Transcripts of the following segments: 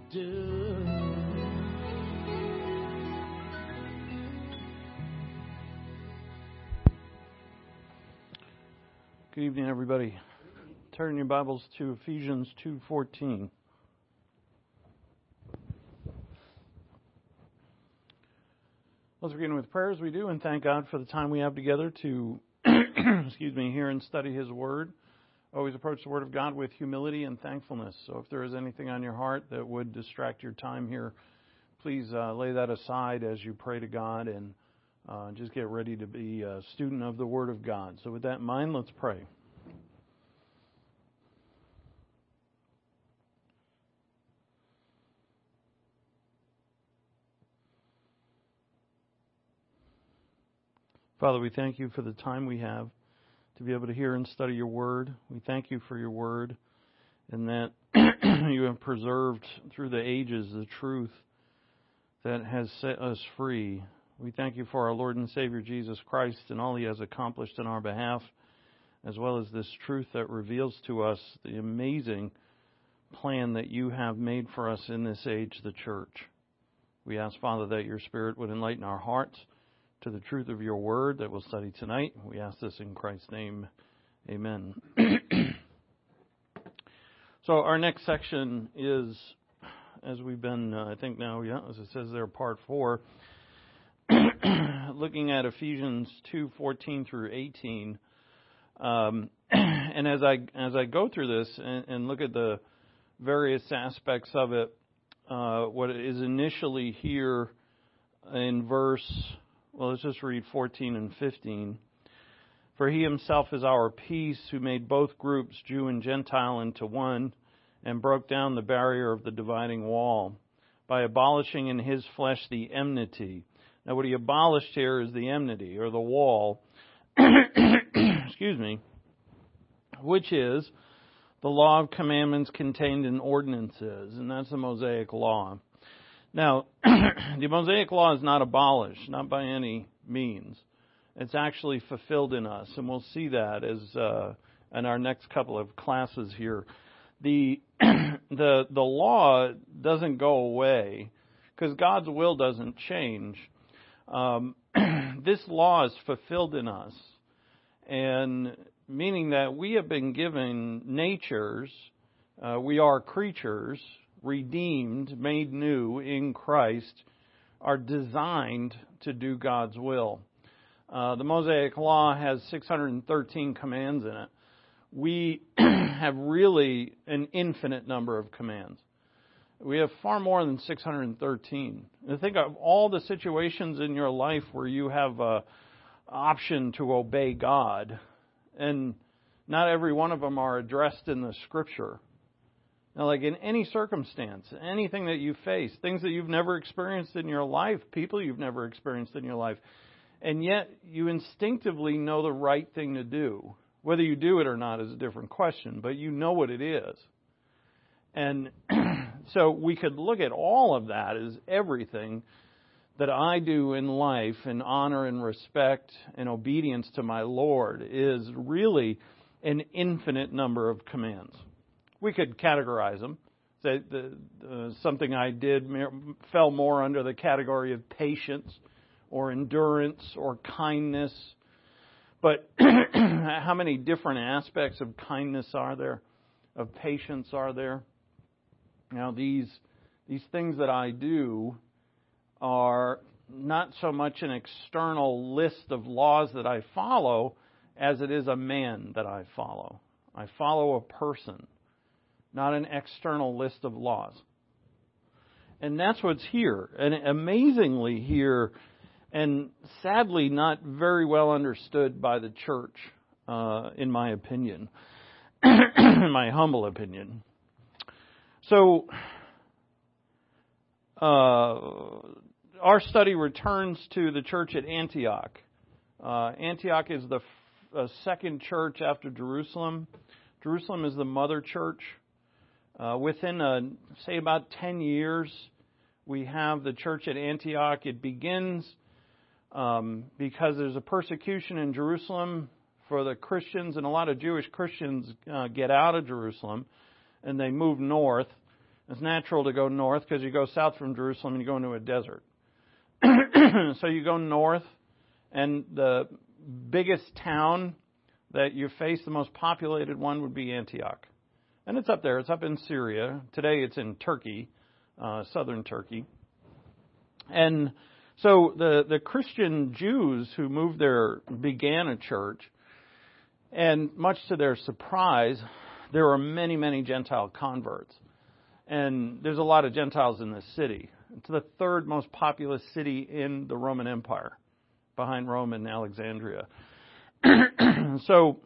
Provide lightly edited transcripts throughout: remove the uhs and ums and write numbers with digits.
do. Good evening, everybody. Turn your Bibles to Ephesians 2:14. Let's begin with prayer as we do, and thank God for the time we have together to, hear and study His Word. Always approach the Word of God with humility and thankfulness. So if there is anything on your heart that would distract your time here, please lay that aside as you pray to God and just get ready to be a student of the Word of God. So with that in mind, let's pray. Father, we thank you for the time we have to be able to hear and study your word. We thank you for your word and that you have preserved through the ages the truth that has set us free. We thank you for our Lord and Savior Jesus Christ and all he has accomplished in our behalf, as well as this truth that reveals to us the amazing plan that you have made for us in this age, the church. We ask, Father, that your Spirit would enlighten our hearts to the truth of your word that we'll study tonight. We ask this in Christ's name. Amen. So our next section is, as we've been, as it says there, part 4, looking at Ephesians 2:14 through 18. And as I go through this and look at the various aspects of it, what is initially here in verse, well, let's just read 14 and 15. For he himself is our peace, who made both groups, Jew and Gentile, into one, and broke down the barrier of the dividing wall, by abolishing in his flesh the enmity. Now, what he abolished here is the enmity, or the wall, which is the law of commandments contained in ordinances, and that's the Mosaic law. Now, the Mosaic law is not abolished, not by any means. It's actually fulfilled in us, and we'll see that as in our next couple of classes here. The law doesn't go away because God's will doesn't change. This law is fulfilled in us, and meaning that we have been given natures. We are creatures, redeemed, made new in Christ, are designed to do God's will. The Mosaic Law has 613 commands in it. We have really an infinite number of commands. We have far more than 613. And think of all the situations in your life where you have an option to obey God, and not every one of them are addressed in the Scripture. Now, like in any circumstance, anything that you face, things that you've never experienced in your life, people you've never experienced in your life, and yet you instinctively know the right thing to do. Whether you do it or not is a different question, but you know what it is. And so we could look at all of that as everything that I do in life in honor and respect and obedience to my Lord is really an infinite number of commands. We could categorize them. Say something I did fell more under the category of patience or endurance or kindness. But how many different aspects of kindness are there, of patience are there? Now, these things that I do are not so much an external list of laws that I follow as it is a man that I follow. I follow a person, not an external list of laws. And that's what's here. And amazingly here, and sadly not very well understood by the church, in my opinion, in my humble opinion. So, our study returns to the church at Antioch. Antioch is the second church after Jerusalem. Jerusalem is the mother church. Within, about 10 years, we have the church at Antioch. It begins because there's a persecution in Jerusalem for the Christians, and a lot of Jewish Christians get out of Jerusalem, and they move north. It's natural to go north because you go south from Jerusalem and you go into a desert. So you go north, and the biggest town that you face, the most populated one, would be Antioch. And it's up there. It's up in Syria. Today it's in Turkey, southern Turkey. And so the Christian Jews who moved there began a church. And much to their surprise, there were many, many Gentile converts. And there's a lot of Gentiles in this city. It's the third most populous city in the Roman Empire, behind Rome and Alexandria. So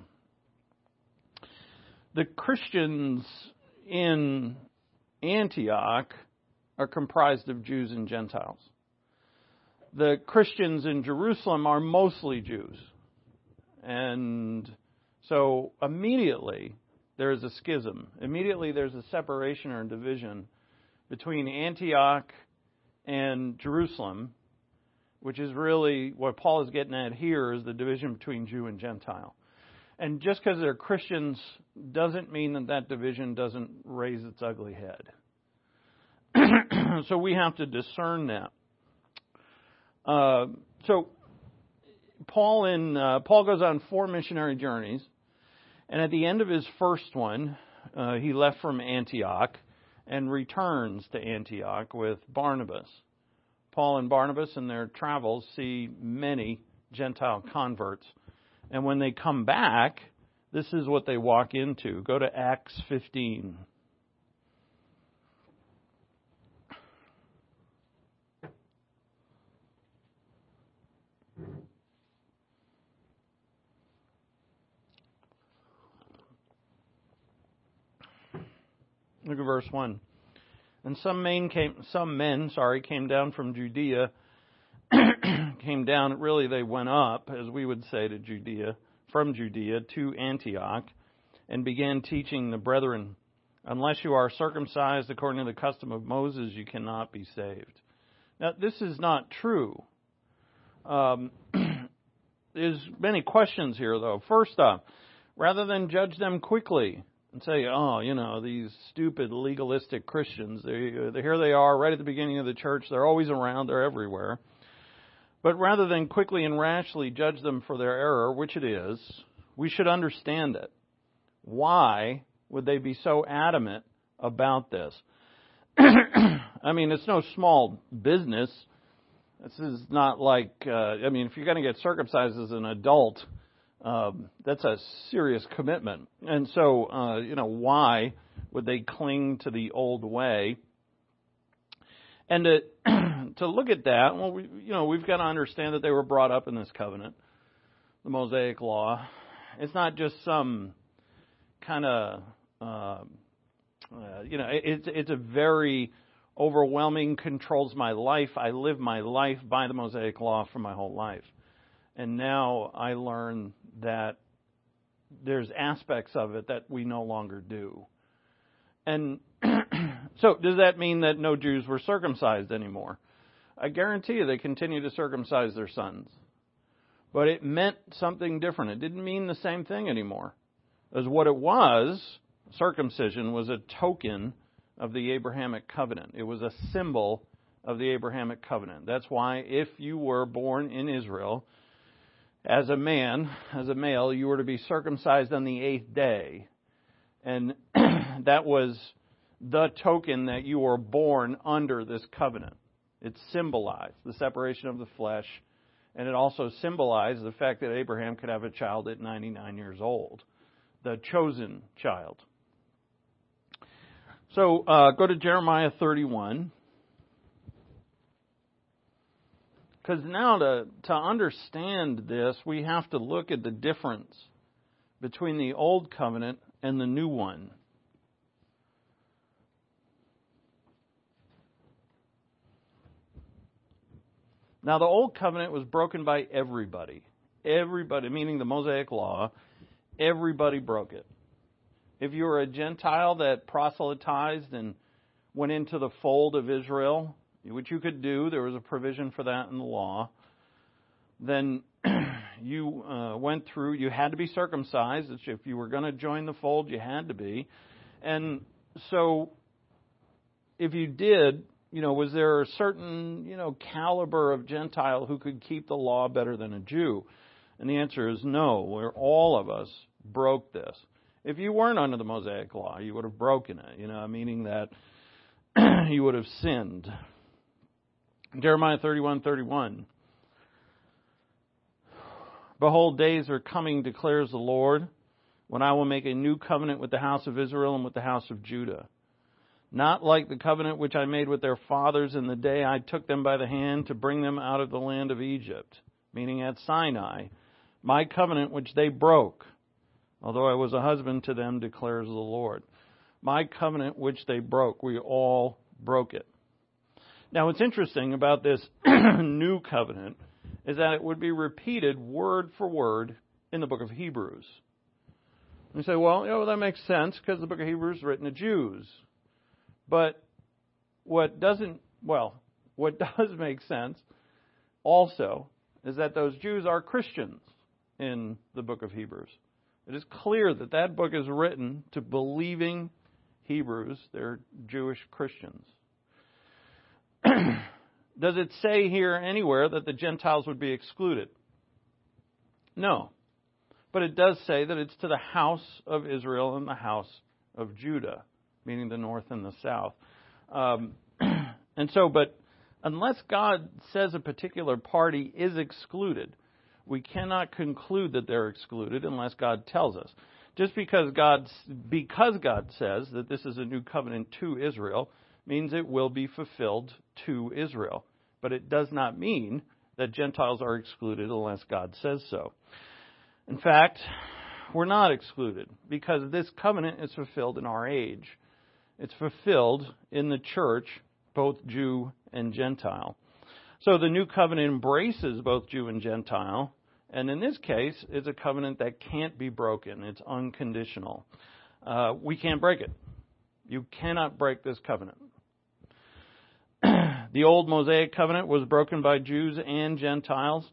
the Christians in Antioch are comprised of Jews and Gentiles. The Christians in Jerusalem are mostly Jews. And so immediately there is a schism. Immediately there's a separation or division between Antioch and Jerusalem, which is really what Paul is getting at here, is the division between Jew and Gentile. And just because they're Christians doesn't mean that that division doesn't raise its ugly head. So we have to discern that. So Paul goes on 4 missionary journeys, and at the end of his first one, he left from Antioch and returns to Antioch with Barnabas. Paul and Barnabas in their travels see many Gentile converts. And when they come back, this is what they walk into. Go to Acts 15. Look at verse 1. And some men came down from Judea. Came down, really they went up, as we would say, to Judea, from Judea to Antioch, and began teaching the brethren, unless you are circumcised according to the custom of Moses, you cannot be saved. Now, this is not true. There's many questions here, though. First off, rather than judge them quickly and say, these stupid legalistic Christians, here they are right at the beginning of the church, they're always around, they're everywhere. But rather than quickly and rashly judge them for their error, which it is, we should understand it. Why would they be so adamant about this? I mean, it's no small business. This is not like, if you're going to get circumcised as an adult, that's a serious commitment. And so, why would they cling to the old way? And to look at that, well, we've got to understand that they were brought up in this covenant, the Mosaic Law. It's not just some kind of, it's a very overwhelming, controls my life. I live my life by the Mosaic Law for my whole life. And now I learn that there's aspects of it that we no longer do. And so does that mean that no Jews were circumcised anymore? I guarantee you they continue to circumcise their sons. But it meant something different. It didn't mean the same thing anymore. As what it was, circumcision was a token of the Abrahamic covenant. It was a symbol of the Abrahamic covenant. That's why if you were born in Israel, as a man, as a male, you were to be circumcised on the 8th day. And that was the token that you were born under this covenant. It symbolized the separation of the flesh, and it also symbolized the fact that Abraham could have a child at 99 years old, the chosen child. So go to Jeremiah 31. Because now to understand this, we have to look at the difference between the old covenant and the new one. Now, the old covenant was broken by everybody. Everybody, meaning the Mosaic Law, everybody broke it. If you were a Gentile that proselytized and went into the fold of Israel, which you could do, there was a provision for that in the law, then you went through, you had to be circumcised. If you were going to join the fold, you had to be. And so if you did, was there a certain, caliber of Gentile who could keep the law better than a Jew? And the answer is no, where all of us broke this. If you weren't under the Mosaic law, you would have broken it, meaning that you would have sinned. Jeremiah 31:31. Behold, days are coming, declares the Lord, when I will make a new covenant with the house of Israel and with the house of Judah. Not like the covenant which I made with their fathers in the day I took them by the hand to bring them out of the land of Egypt, meaning at Sinai, my covenant which they broke, although I was a husband to them, declares the Lord. My covenant which they broke, we all broke it. Now, what's interesting about this new covenant is that it would be repeated word for word in the book of Hebrews. You say, well, that makes sense because the book of Hebrews is written to Jews. But what does make sense also is that those Jews are Christians in the book of Hebrews. It is clear that that book is written to believing Hebrews. They're Jewish Christians. Does it say here anywhere that the Gentiles would be excluded? No. But it does say that it's to the house of Israel and the house of Judah, meaning the north and the south. But unless God says a particular party is excluded, we cannot conclude that they're excluded unless God tells us. Just because God says that this is a new covenant to Israel means it will be fulfilled to Israel. But it does not mean that Gentiles are excluded unless God says so. In fact, we're not excluded because this covenant is fulfilled in our age. It's fulfilled in the church, both Jew and Gentile. So the new covenant embraces both Jew and Gentile. And in this case, it's a covenant that can't be broken. It's unconditional. We can't break it. You cannot break this covenant. The old Mosaic covenant was broken by Jews and Gentiles.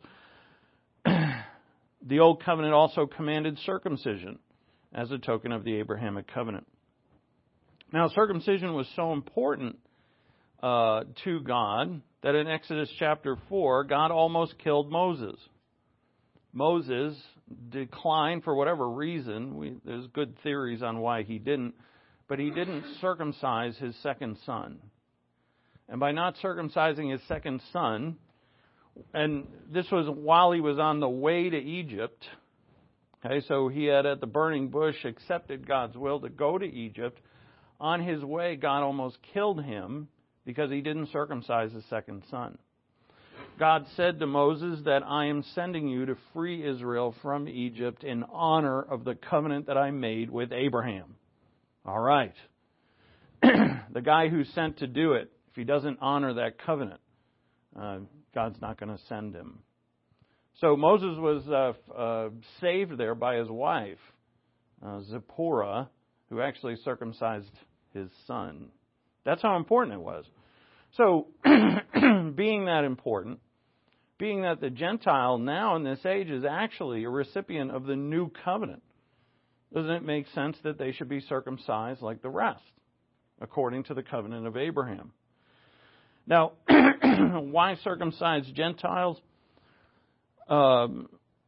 The old covenant also commanded circumcision as a token of the Abrahamic covenant. Now, circumcision was so important to God that in Exodus chapter 4, God almost killed Moses. Moses declined for whatever reason. There's good theories on why he didn't, but he didn't circumcise his second son. And by not circumcising his second son, and this was while he was on the way to Egypt, okay, so he had at the burning bush accepted God's will to go to Egypt. On his way, God almost killed him because he didn't circumcise his second son. God said to Moses that I am sending you to free Israel from Egypt in honor of the covenant that I made with Abraham. All right. The guy who's sent to do it, if he doesn't honor that covenant, God's not going to send him. So Moses was saved there by his wife, Zipporah, who actually circumcised his son. That's how important it was. So, being that important, being that the Gentile now in this age is actually a recipient of the new covenant, doesn't it make sense that they should be circumcised like the rest, according to the covenant of Abraham? Now, why circumcise Gentiles? The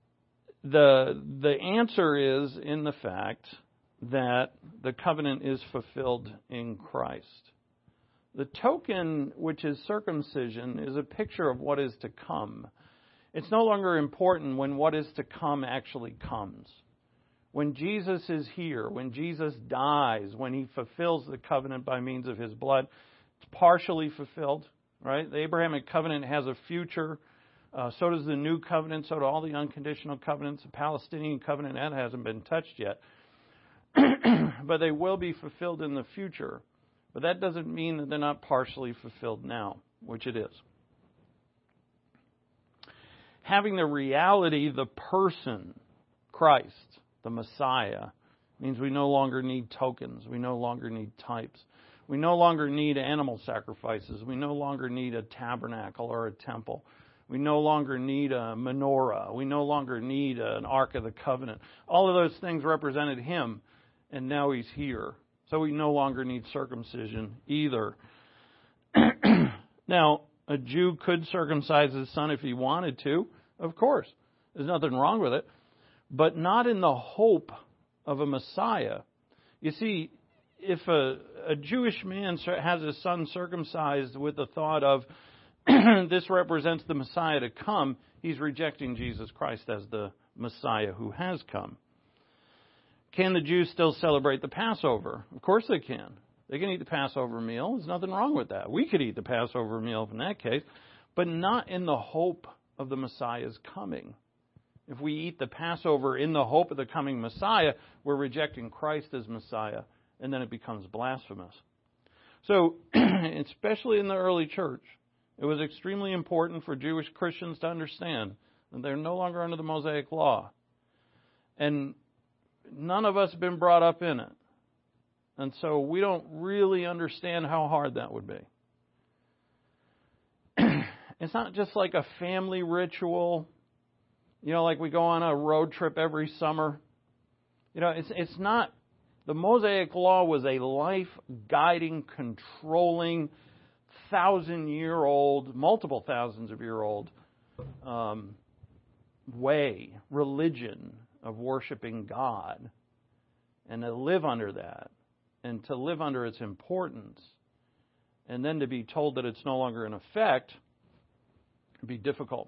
answer is in the fact that the covenant is fulfilled in Christ. The token, which is circumcision, is a picture of what is to come. It's no longer important when what is to come actually comes. When Jesus is here, when Jesus dies, when he fulfills the covenant by means of his blood, it's partially fulfilled, right? The Abrahamic covenant has a future. So does the new covenant. So do all the unconditional covenants. The Palestinian covenant, that hasn't been touched yet. But they will be fulfilled in the future. But that doesn't mean that they're not partially fulfilled now, which it is. Having the reality, the person, Christ, the Messiah, means we no longer need tokens. We no longer need types. We no longer need animal sacrifices. We no longer need a tabernacle or a temple. We no longer need a menorah. We no longer need an Ark of the Covenant. All of those things represented him, and now he's here. So we no longer need circumcision either. Now, a Jew could circumcise his son if he wanted to, of course. There's nothing wrong with it. But not in the hope of a Messiah. You see, if a Jewish man has his son circumcised with the thought of, this represents the Messiah to come, he's rejecting Jesus Christ as the Messiah who has come. Can the Jews still celebrate the Passover? Of course they can. They can eat the Passover meal. There's nothing wrong with that. We could eat the Passover meal in that case, but not in the hope of the Messiah's coming. If we eat the Passover in the hope of the coming Messiah, we're rejecting Christ as Messiah, and then it becomes blasphemous. So, especially in the early church, it was extremely important for Jewish Christians to understand that they're no longer under the Mosaic law. And none of us have been brought up in it. And so we don't really understand how hard that would be. It's not just like a family ritual, like we go on a road trip every summer. It's not. The Mosaic Law was a life-guiding, controlling, multiple thousands of year old religion of worshiping God, and to live under that, and to live under its importance, and then to be told that it's no longer in effect, would be difficult.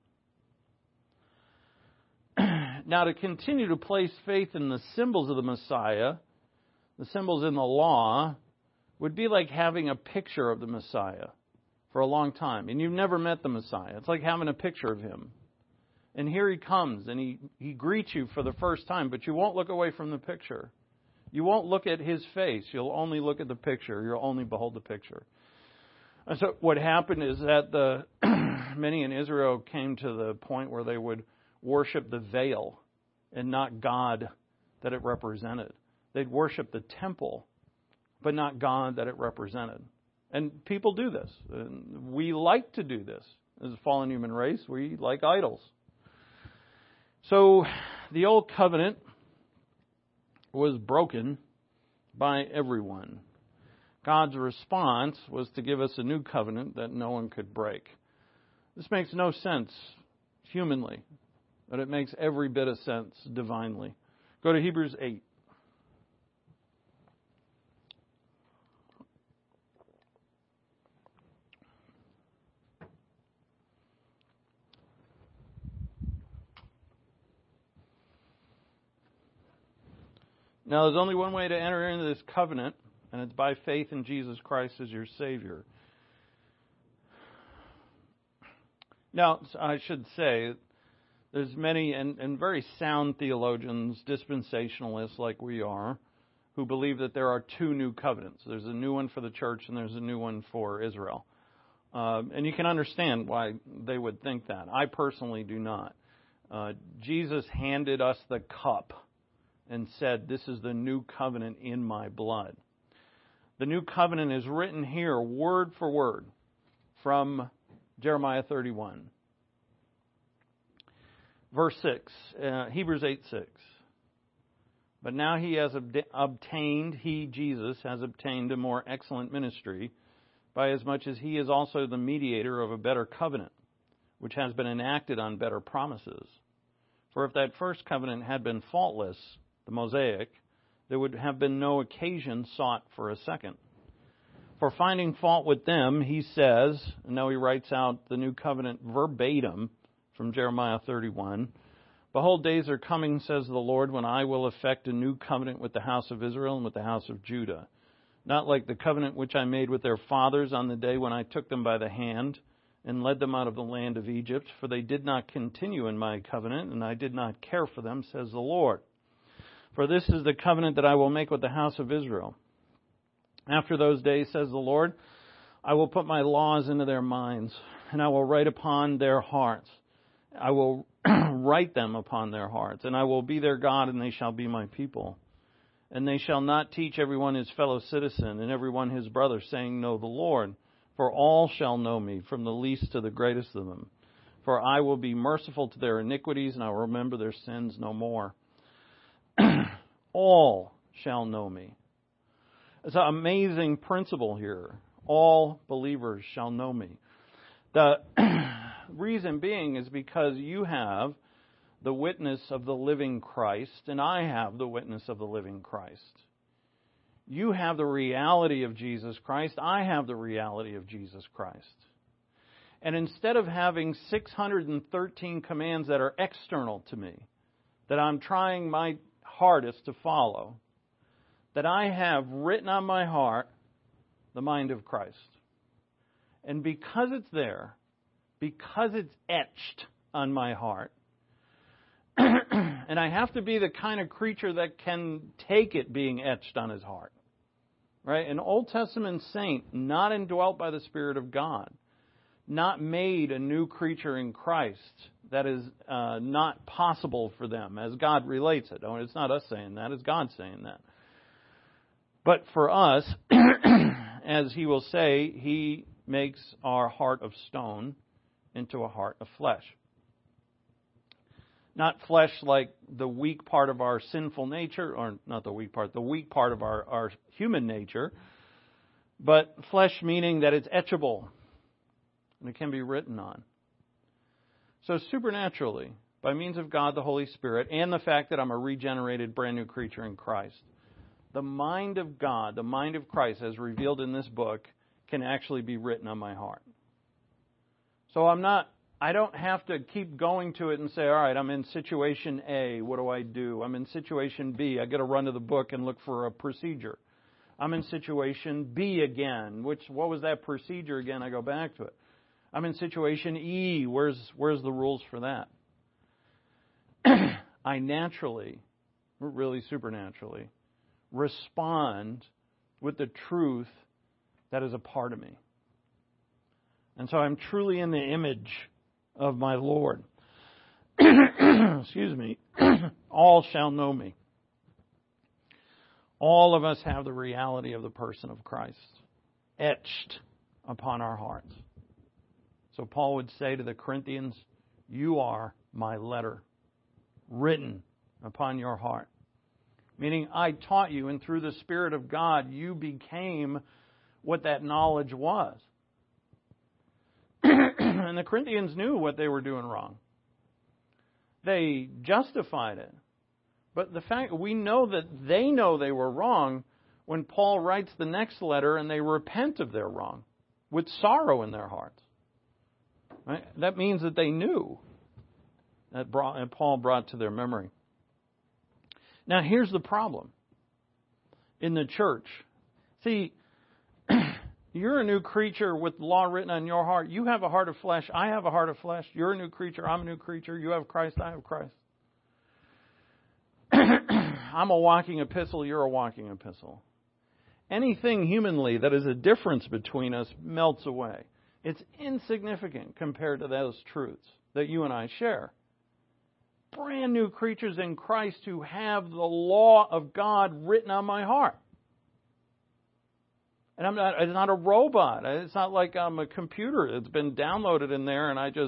Now, to continue to place faith in the symbols of the Messiah, the symbols in the law, would be like having a picture of the Messiah for a long time. And you've never met the Messiah. It's like having a picture of him. And here he comes, and he greets you for the first time, but you won't look away from the picture. You won't look at his face. You'll only look at the picture. You'll only behold the picture. And so what happened is that many in Israel came to the point where they would worship the veil and not God that it represented. They'd worship the temple, but not God that it represented. And people do this. And we like to do this. As a fallen human race, we like idols. So the old covenant was broken by everyone. God's response was to give us a new covenant that no one could break. This makes no sense humanly, but it makes every bit of sense divinely. Go to Hebrews 8. Now, there's only one way to enter into this covenant, and it's by faith in Jesus Christ as your Savior. Now, I should say, there's many and very sound theologians, dispensationalists like we are, who believe that there are two new covenants. There's a new one for the church and there's a new one for Israel. And you can understand why they would think that. I personally do not. Jesus handed us the cup and said, "This is the new covenant in my blood." The new covenant is written here word for word from Jeremiah 31. Verse 6, Hebrews 8:6. But now he has obtained, Jesus has obtained a more excellent ministry, by as much as he is also the mediator of a better covenant, which has been enacted on better promises. For if that first covenant had been faultless, the Mosaic, there would have been no occasion sought for a second. For finding fault with them, he says, and now he writes out the new covenant verbatim from Jeremiah 31, "Behold, days are coming, says the Lord, when I will effect a new covenant with the house of Israel and with the house of Judah. Not like the covenant which I made with their fathers on the day when I took them by the hand and led them out of the land of Egypt, for they did not continue in my covenant, and I did not care for them, says the Lord. For this is the covenant that I will make with the house of Israel. After those days, says the Lord, I will put my laws into their minds, and I will write upon their hearts. I will write them upon their hearts, and I will be their God, and they shall be my people. And they shall not teach everyone his fellow citizen, and everyone his brother, saying, Know the Lord. For all shall know me, from the least to the greatest of them. For I will be merciful to their iniquities, and I will remember their sins no more. All shall know me." It's an amazing principle here. All believers shall know me. The reason being is because you have the witness of the living Christ, and I have the witness of the living Christ. You have the reality of Jesus Christ. I have the reality of Jesus Christ. And instead of having 613 commands that are external to me, that I'm trying my hardest to follow, that I have written on my heart the mind of Christ. And because it's there, because it's etched on my heart, and I have to be the kind of creature that can take it being etched on his heart. Right? An Old Testament saint, not indwelt by the Spirit of God, not made a new creature in Christ, that is not possible for them, as God relates it. Oh, it's not us saying that, it's God saying that. But for us, as he will say, he makes our heart of stone into a heart of flesh. Not flesh like the weak part of our sinful nature, or not the weak part of our human nature, but flesh meaning that it's etchable and it can be written on. So supernaturally, by means of God the Holy Spirit and the fact that I'm a regenerated brand new creature in Christ, the mind of God, the mind of Christ as revealed in this book, can actually be written on my heart. So I don't have to keep going to it and say, all right, I'm in situation A, what do I do? I'm in situation B, I got to run to the book and look for a procedure. I'm in situation B again, what was that procedure again? I go back to it. I'm in situation E, where's the rules for that? I naturally, really supernaturally, respond with the truth that is a part of me. And so I'm truly in the image of my Lord. Excuse me. All shall know me. All of us have the reality of the person of Christ etched upon our hearts. So Paul would say to the Corinthians, you are my letter, written upon your heart. Meaning I taught you, and through the Spirit of God, you became what that knowledge was. And the Corinthians knew what they were doing wrong. They justified it. But the fact, we know that they know they were wrong when Paul writes the next letter and they repent of their wrong with sorrow in their hearts. Right? That means that they knew that Paul brought to their memory. Now here's the problem in the church. See, you're a new creature with law written on your heart. You have a heart of flesh. I have a heart of flesh. You're a new creature. I'm a new creature. You have Christ. I have Christ. I'm a walking epistle. You're a walking epistle. Anything humanly that is a difference between us melts away. It's insignificant compared to those truths that you and I share. Brand new creatures in Christ who have the law of God written on my heart. And it's not a robot. It's not like I'm a computer that's been downloaded in there and I just,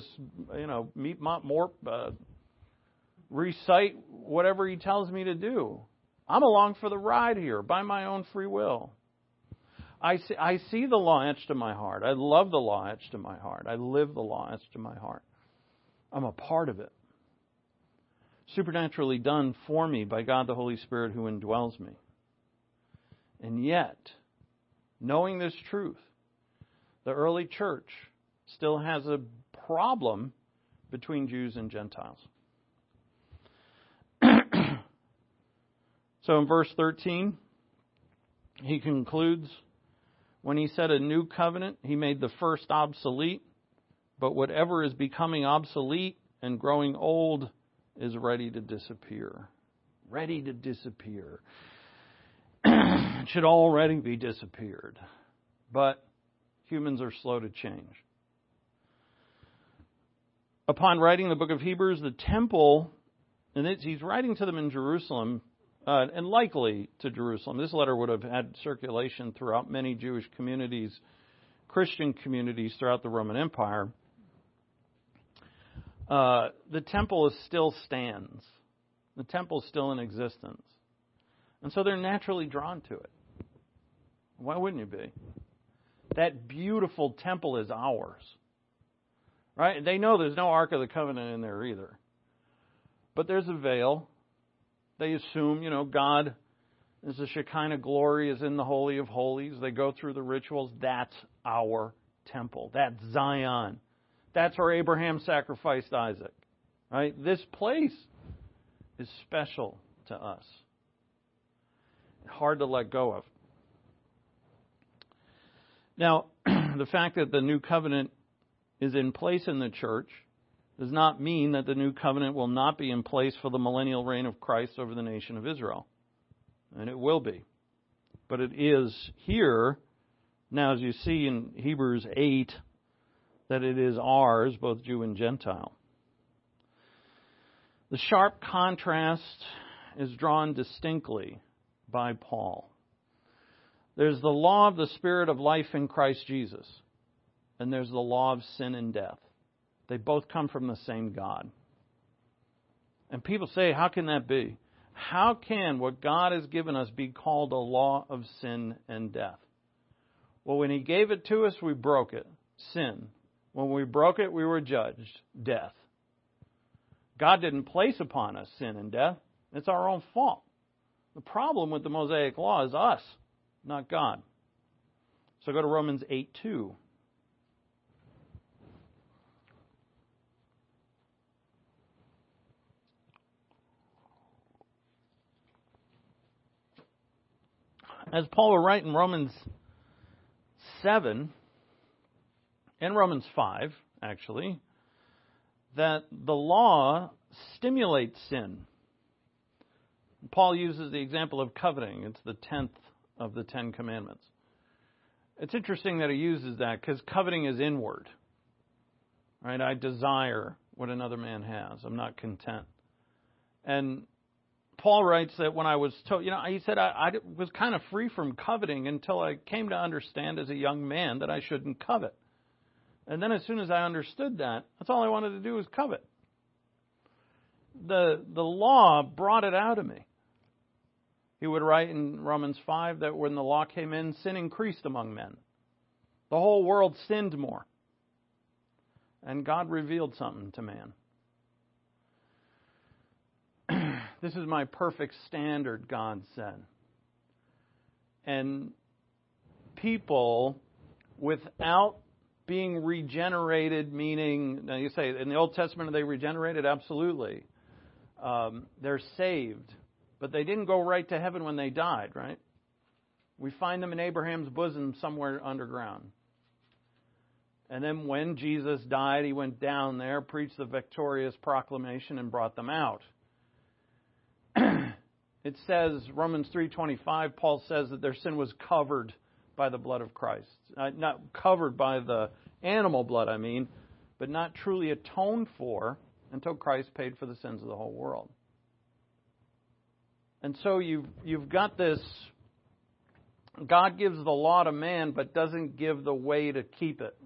recite whatever he tells me to do. I'm along for the ride here by my own free will. I see the law etched to my heart. I love the law etched to my heart. I live the law etched to my heart. I'm a part of it. Supernaturally done for me by God the Holy Spirit who indwells me. And yet, knowing this truth, the early church still has a problem between Jews and Gentiles. So in verse 13, he concludes, when he said a new covenant, he made the first obsolete, but whatever is becoming obsolete and growing old is ready to disappear. Ready to disappear. It should already be disappeared. But humans are slow to change. Upon writing the book of Hebrews, the temple, and he's writing to them in Jerusalem, and likely to Jerusalem. This letter would have had circulation throughout many Jewish communities, Christian communities throughout the Roman Empire. The temple still stands. The temple is still in existence. And so they're naturally drawn to it. Why wouldn't you be? That beautiful temple is ours. Right? They know there's no Ark of the Covenant in there either. But there's a veil. They assume, God is the Shekinah glory is in the Holy of Holies. They go through the rituals. That's our temple. That's Zion. That's where Abraham sacrificed Isaac. Right? This place is special to us. Hard to let go of. Now, the fact that the new covenant is in place in the church does not mean that the new covenant will not be in place for the millennial reign of Christ over the nation of Israel. And it will be. But it is here, now as you see in Hebrews 8, that it is ours, both Jew and Gentile. The sharp contrast is drawn distinctly by Paul. There's the law of the Spirit of life in Christ Jesus, and there's the law of sin and death. They both come from the same God. And people say, how can that be? How can what God has given us be called a law of sin and death? Well, when He gave it to us, we broke it. Sin. When we broke it, we were judged. Death. God didn't place upon us sin and death. It's our own fault. The problem with the Mosaic law is us, not God. So go to Romans 8:2. As Paul will write in Romans 7 and Romans 5, actually, that the law stimulates sin. Paul uses the example of coveting. It's the 10th of the 10 commandments. It's interesting that he uses that because coveting is inward. Right? I desire what another man has. I'm not content. And Paul writes that when I was told, he said I was kind of free from coveting until I came to understand as a young man that I shouldn't covet. And then as soon as I understood that, that's all I wanted to do was covet. The law brought it out of me. He would write in Romans 5 that when the law came in, sin increased among men. The whole world sinned more. And God revealed something to man. This is my perfect standard, God said. And people, without being regenerated, meaning, now you say, in the Old Testament, are they regenerated? Absolutely. They're saved. But they didn't go right to heaven when they died, right? We find them in Abraham's bosom somewhere underground. And then when Jesus died, He went down there, preached the victorious proclamation, and brought them out. It says, Romans 3:25, Paul says that their sin was covered by the blood of Christ. Not covered by the animal blood, but not truly atoned for until Christ paid for the sins of the whole world. And so you've got this, God gives the law to man, but doesn't give the way to keep it.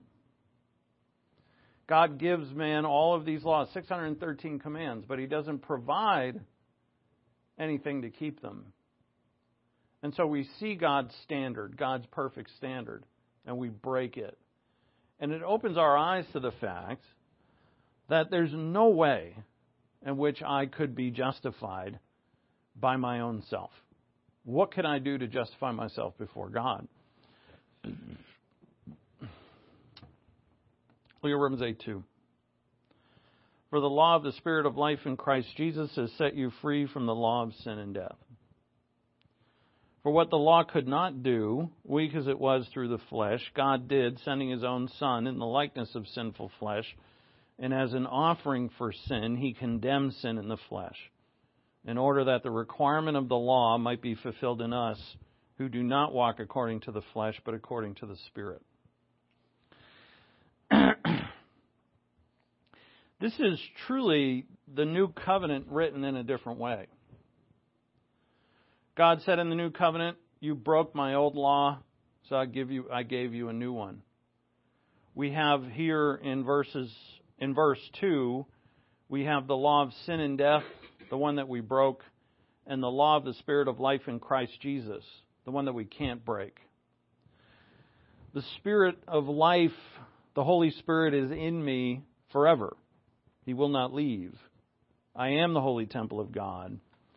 God gives man all of these laws, 613 commands, but He doesn't provide anything to keep them. And so we see God's standard, God's perfect standard, and we break it. And it opens our eyes to the fact that there's no way in which I could be justified by my own self. What can I do to justify myself before God? Look at Romans 8:2. For the law of the Spirit of life in Christ Jesus has set you free from the law of sin and death. For what the law could not do, weak as it was through the flesh, God did, sending His own Son in the likeness of sinful flesh, and as an offering for sin, He condemned sin in the flesh, in order that the requirement of the law might be fulfilled in us, who do not walk according to the flesh, but according to the Spirit. This is truly the new covenant written in a different way. God said in the new covenant, you broke my old law, so I gave you a new one. We have here in verse 2, we have the law of sin and death, the one that we broke, and the law of the Spirit of life in Christ Jesus, the one that we can't break. The Spirit of life, the Holy Spirit, is in me forever. He will not leave. I am the holy temple of God.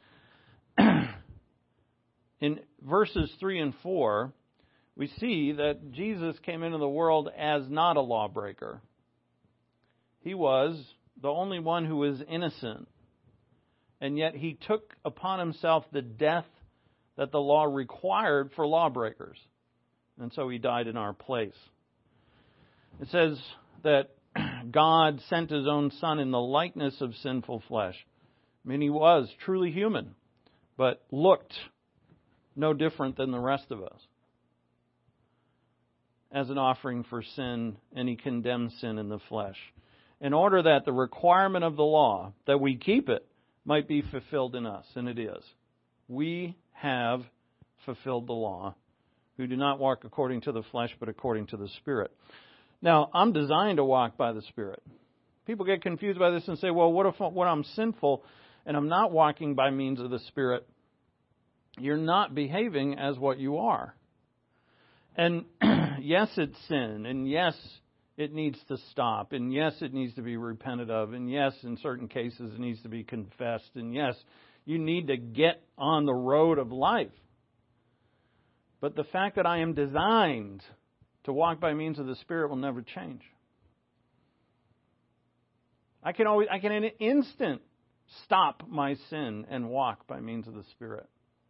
In verses 3 and 4, we see that Jesus came into the world as not a lawbreaker. He was the only one who was innocent. And yet he took upon himself the death that the law required for lawbreakers. And so he died in our place. It says that God sent his own Son in the likeness of sinful flesh. I mean, he was truly human, but looked no different than the rest of us, as an offering for sin, and he condemned sin in the flesh, in order that the requirement of the law, that we keep it, might be fulfilled in us. And it is. We have fulfilled the law, who do not walk according to the flesh, but according to the Spirit. Now, I'm designed to walk by the Spirit. People get confused by this and say, well, what if I'm sinful and I'm not walking by means of the Spirit? You're not behaving as what you are. And yes, it's sin. And yes, it needs to stop. And yes, it needs to be repented of. And yes, in certain cases, it needs to be confessed. And yes, you need to get on the road of life. But the fact that I am designed to walk by means of the Spirit will never change. I can in an instant stop my sin and walk by means of the Spirit.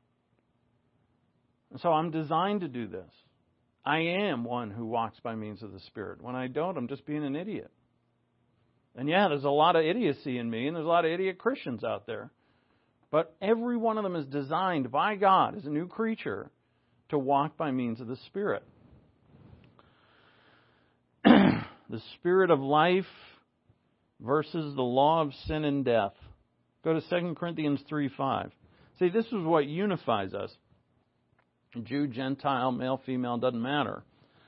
And so I'm designed to do this. I am one who walks by means of the Spirit. When I don't, I'm just being an idiot. And yeah, there's a lot of idiocy in me, and there's a lot of idiot Christians out there. But every one of them is designed by God as a new creature to walk by means of the Spirit. The Spirit of life versus the law of sin and death. Go to 2 Corinthians 3:5. See, this is what unifies us. Jew, Gentile, male, female, doesn't matter.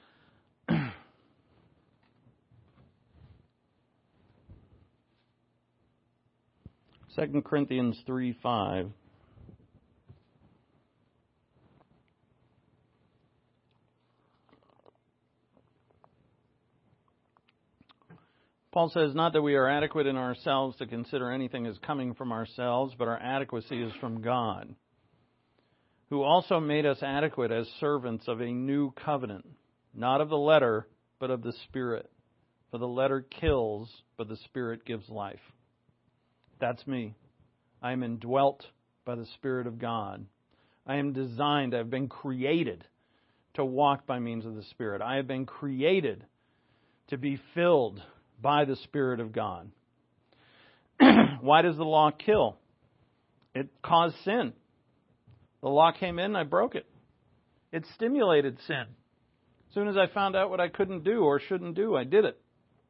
2 Corinthians 3:5. Paul says, not that we are adequate in ourselves to consider anything as coming from ourselves, but our adequacy is from God, who also made us adequate as servants of a new covenant, not of the letter, but of the Spirit. For the letter kills, but the Spirit gives life. That's me. I am indwelt by the Spirit of God. I am designed, I have been created to walk by means of the Spirit. I have been created to be filled by the Spirit of God. Why does the law kill? It caused sin. The law came in, I broke it. It stimulated sin. As soon as I found out what I couldn't do or shouldn't do, I did it.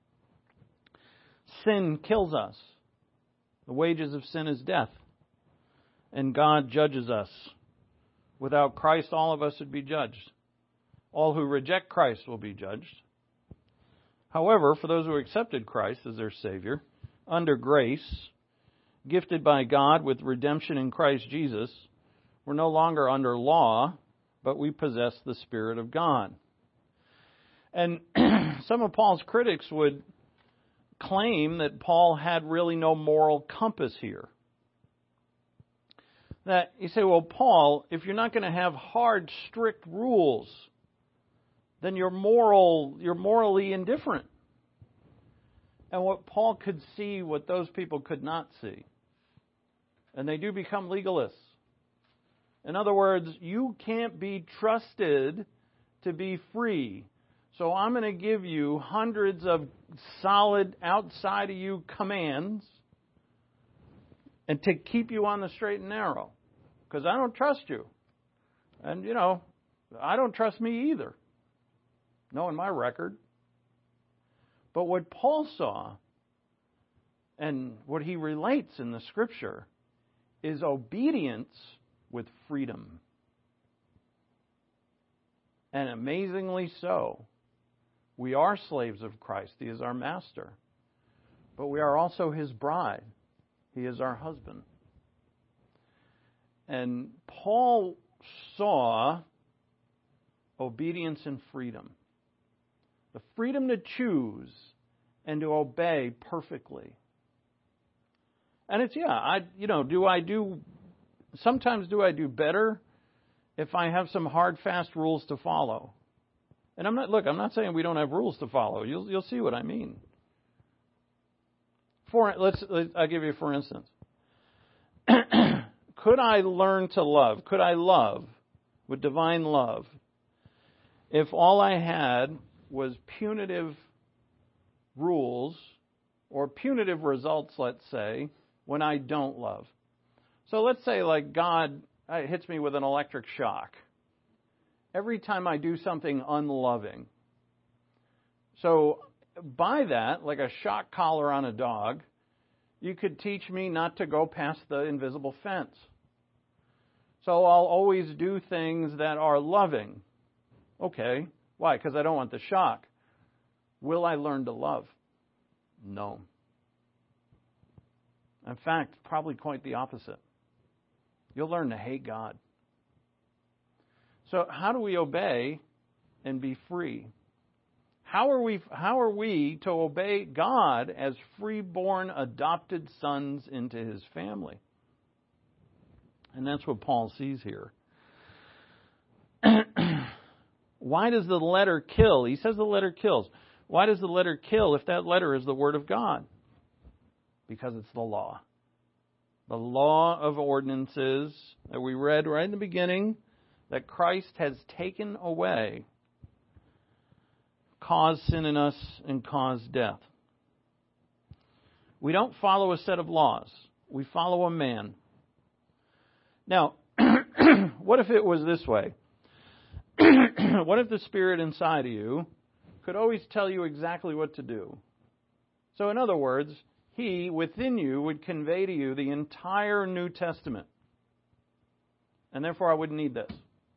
Sin kills us. The wages of sin is death. And God judges us. Without Christ, all of us would be judged. All who reject Christ will be judged. However, for those who accepted Christ as their Savior, under grace, gifted by God with redemption in Christ Jesus, we're no longer under law, but we possess the Spirit of God. And some of Paul's critics would claim that Paul had really no moral compass here. That you say, well, Paul, if you're not going to have hard, strict rules, then you're morally indifferent. And what Paul could see, what those people could not see. And they do become legalists. In other words, you can't be trusted to be free. So I'm going to give you hundreds of solid, outside of you commands and to keep you on the straight and narrow. Because I don't trust you. And, I don't trust me either. Knowing my record. But what Paul saw and what he relates in the Scripture is obedience with freedom. And amazingly so, we are slaves of Christ. He is our master. But we are also His bride. He is our husband. And Paul saw obedience and freedom. The freedom to choose and to obey perfectly. And it's, sometimes do I do better if I have some hard, fast rules to follow? And I'm not saying we don't have rules to follow. You'll see what I mean. I'll give you for instance. Could I learn to love? Could I love with divine love if all I had was punitive rules or punitive results, let's say, when I don't love? So let's say like God hits me with an electric shock every time I do something unloving. So by that, like a shock collar on a dog, you could teach me not to go past the invisible fence. So I'll always do things that are loving. Okay. Why? Because I don't want the shock. Will I learn to love? No. In fact, probably quite the opposite. You'll learn to hate God. So how do we obey and be free? How are we to obey God as freeborn adopted sons into His family? And that's what Paul sees here. Why does the letter kill? He says the letter kills. Why does the letter kill if that letter is the Word of God? Because it's the law. The law of ordinances that we read right in the beginning that Christ has taken away cause sin in us and cause death. We don't follow a set of laws. We follow a man. Now, what if it was this way? What if the Spirit inside of you could always tell you exactly what to do? So in other words, He within you would convey to you the entire New Testament. And therefore I wouldn't need this.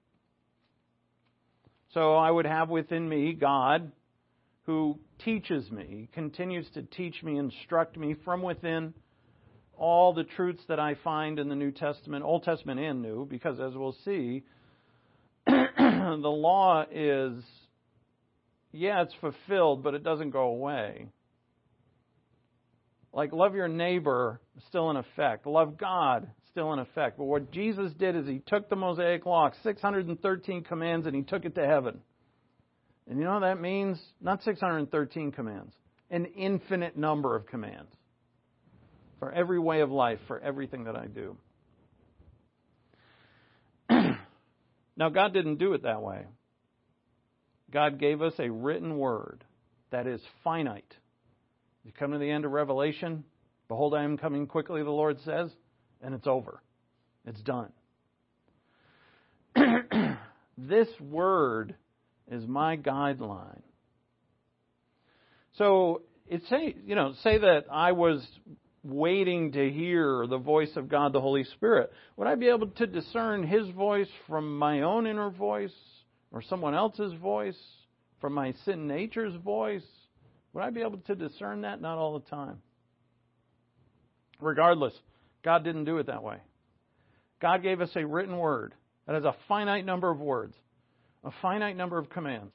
So I would have within me God who teaches me, continues to teach me, instruct me from within all the truths that I find in the New Testament, Old Testament and New, because as we'll see, the law is, it's fulfilled, but it doesn't go away. Like love your neighbor, still in effect. Love God, still in effect. But what Jesus did is He took the Mosaic Law, 613 commands, and He took it to heaven. And you know what that means? Not 613 commands. An infinite number of commands. For every way of life, for everything that I do. Now, God didn't do it that way. God gave us a written word that is finite. You come to the end of Revelation, behold, I am coming quickly, the Lord says, and it's over. It's done. This word is my guideline. So say that I was waiting to hear the voice of God, the Holy Spirit. Would I be able to discern His voice from my own inner voice or someone else's voice, from my sin nature's voice? Would I be able to discern that? Not all the time. Regardless, God didn't do it that way. God gave us a written word that has a finite number of words, a finite number of commands.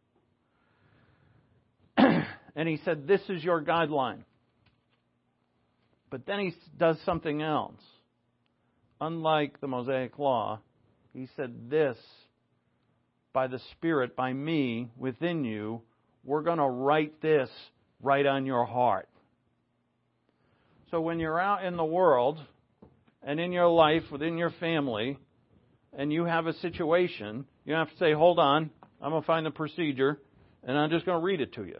And He said, this is your guideline. But then He does something else. Unlike the Mosaic Law, He said this, by the Spirit, by me, within you, we're going to write this right on your heart. So when you're out in the world and in your life, within your family, and you have a situation, you have to say, hold on, I'm going to find the procedure, and I'm just going to read it to you.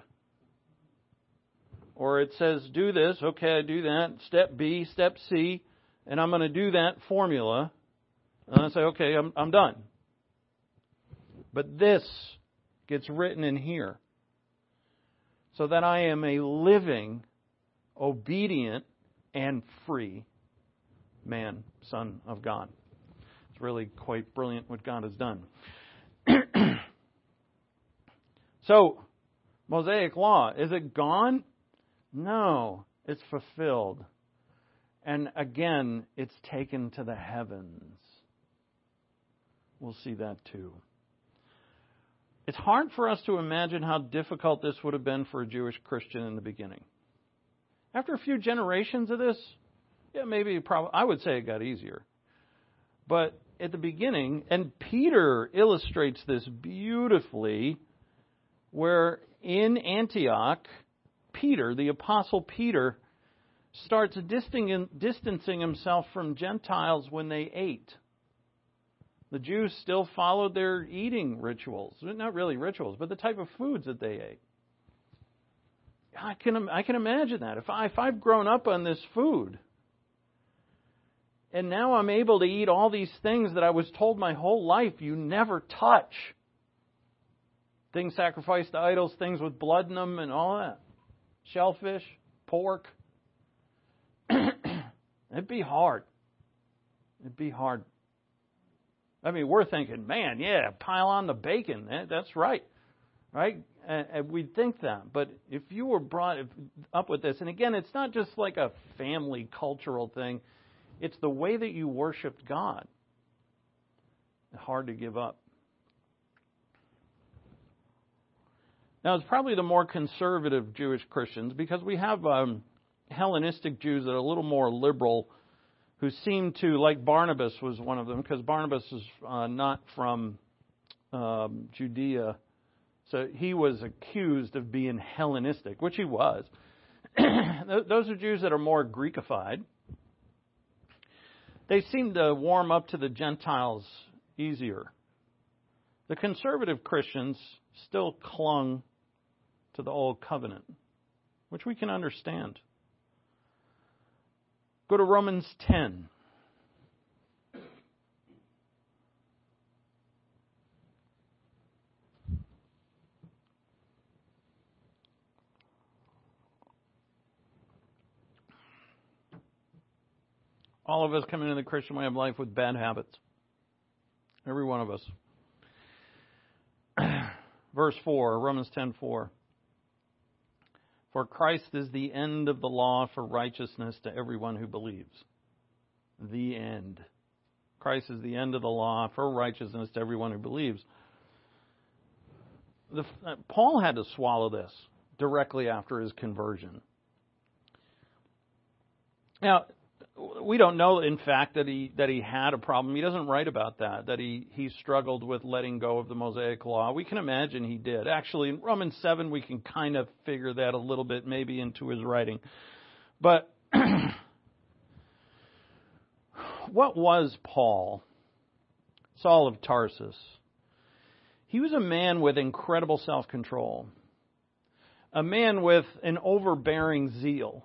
Or it says, do this, okay, I do that, step B, step C, and I'm going to do that formula, and I say, okay, I'm done. But this gets written in here so that I am a living, obedient, and free man, son of God. It's really quite brilliant what God has done. So, Mosaic Law, is it gone? No, it's fulfilled. And again, it's taken to the heavens. We'll see that too. It's hard for us to imagine how difficult this would have been for a Jewish Christian in the beginning. After a few generations of this, I would say it got easier. But at the beginning, and Peter illustrates this beautifully, where in Antioch, Peter, the Apostle Peter, starts distancing himself from Gentiles when they ate. The Jews still followed their eating rituals. Not really rituals, but the type of foods that they ate. I can imagine that. If I've grown up on this food, and now I'm able to eat all these things that I was told my whole life you never touch. Things sacrificed to idols, things with blood in them and all that. Shellfish, pork. It'd be hard. It'd be hard. I mean, we're thinking, man, yeah, pile on the bacon. That's right. Right? And we'd think that. But if you were brought up with this, and again, it's not just like a family cultural thing. It's the way that you worshiped God. Hard to give up. Now, it's probably the more conservative Jewish Christians, because we have Hellenistic Jews that are a little more liberal, who seem to, like Barnabas was one of them, because Barnabas is not from Judea. So he was accused of being Hellenistic, which he was. Those are Jews that are more Greekified. They seem to warm up to the Gentiles easier. The conservative Christians still clung to the old covenant, which we can understand. Go to Romans 10. All of us come into the Christian way of life with bad habits. Every one of us. Verse 4, Romans 10:4. For Christ is the end of the law for righteousness to everyone who believes. The end. Christ is the end of the law for righteousness to everyone who believes. Paul had to swallow this directly after his conversion. Now, we don't know, in fact, that he had a problem. He doesn't write about that he struggled with letting go of the Mosaic Law. We can imagine he did. Actually, in Romans 7, we can kind of figure that a little bit maybe into his writing. But what was Paul, Saul of Tarsus? He was a man with incredible self-control, a man with an overbearing zeal.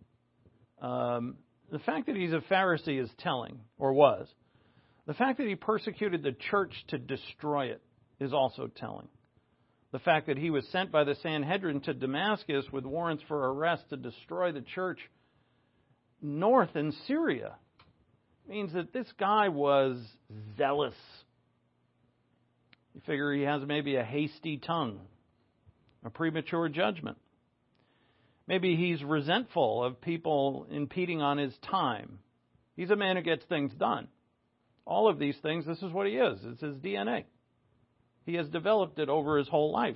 The fact that he's a Pharisee is telling, or was. The fact that he persecuted the church to destroy it is also telling. The fact that he was sent by the Sanhedrin to Damascus with warrants for arrest to destroy the church north in Syria means that this guy was zealous. You figure he has maybe a hasty tongue, a premature judgment. Maybe he's resentful of people impeding on his time. He's a man who gets things done. All of these things, this is what he is. It's his DNA. He has developed it over his whole life.